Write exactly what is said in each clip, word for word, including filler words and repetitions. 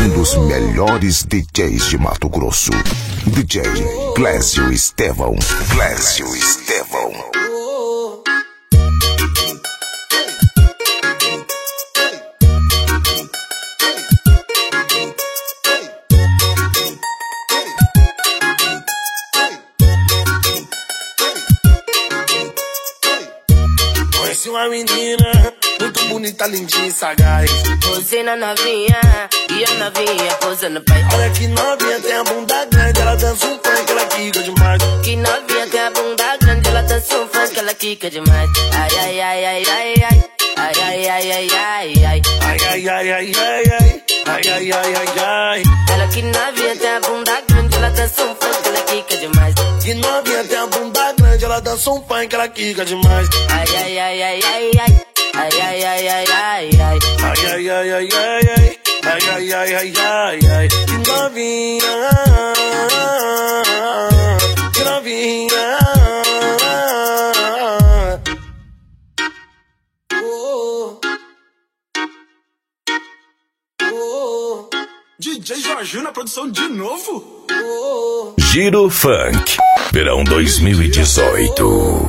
Um dos melhores D Js de Mato Grosso. D J Clésio Estevão. Clésio Estevão. Conheci uma menina muito bonita, lindinha e sagaz. Posei na novinha e a novinha posando pai. Olha que novinha, tem a bunda grande, ela dança um funk, ela quica demais. Que novinha tem a bunda grande, ela dança um funk, ela quica demais. Ai, ai, ai, ai, ai, ai. Ai, ai, ai, ai, ai, ai. Ai, ai, ai, ai, ai, ai. Ai, ai, ai, ai, ai. Ela que novinha tem a bunda grande, ela dança um funk, ela quica demais. Que novinha tem a bunda grande, ela dança um funk, ela quica demais. Ai, ai, ai, ai, ai, ai. Ai, ai, ai, ai, ai, ai. Ai, ai, ai, ai, ai, ai. Ai, ai, ai, ai, ai, ai. Que novinha. Que novinha. Oh, oh. D J Jorginho na produção de novo. Oh. Giro Funk, verão dois mil e dezoito.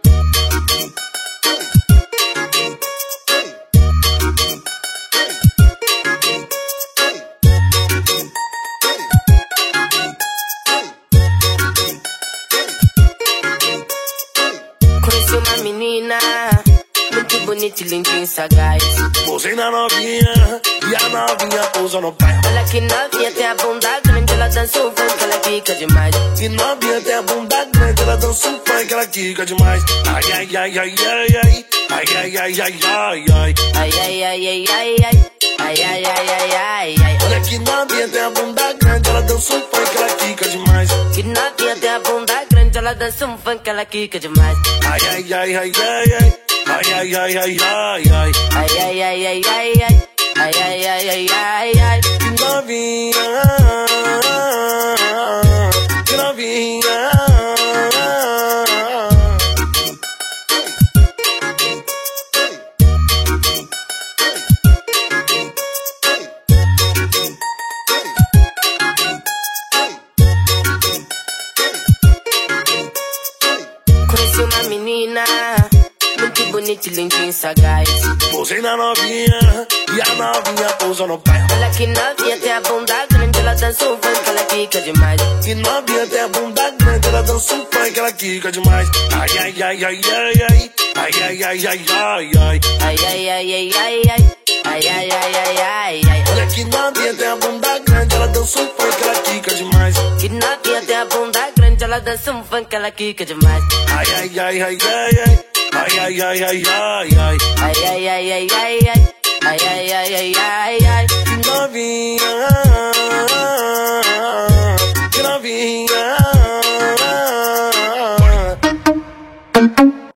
Conheci uma menina muito bonita e lindinha e sagaz. Posei na novinha e a novinha pousa no pé. Olha que novinha tem a bunda grande, ela dança um funk, ela quica demais. Que novinha tem a bunda grande, ela dança um funk, ela quica demais. Ai, ai, ai, ai, ai, ai. Ai, ai, ai, ai, ai, ai. Ai, ai, ai, ai, ai, ai. Ai, ai, ai, ai, ai, ai. Olha que novinha tem a bunda grande, ela dança um funk, ela quica demais. Que novinha tem a bunda grande, ela dança um funk, ela quica demais. Ai, ai, ai, ai, ai, ai. Ai, ai, ai, ai, ai, ai. Ai, ai, ai, ai, ai, ai. Ai, ai, ai, ai, ai, ai. Que novinha. Que novinha. Conheci uma menina muito bonita e lindinha e sagaz. Posei na novinha e a novinha pousa no pé. Olha que novinha tem a bunda grande, ela dança um funk, ela quica demais. Que novinha tem a bunda grande, ela dança um funk, ela quica demais. Ai, ai, ai, ai, ai, ai. Ai, ai, ai, ai, ai, ai. Ai, ai, ai, ai, ai, ai. Ai, ai, ai, ai, ai, ai. Olha que novinha tem a bunda grande, ela dança um funk, ela quica demais. Que novinha tem a bunda grande, ela dança um funk, ela quica demais. Ai, ai, ai, ai, ai, ai. Ai, ai, ai, ai, ai, ai. Ai, ai, ai, ai, ai, ai. Ai, ai, ai, ai, ai, ai. Que novinha.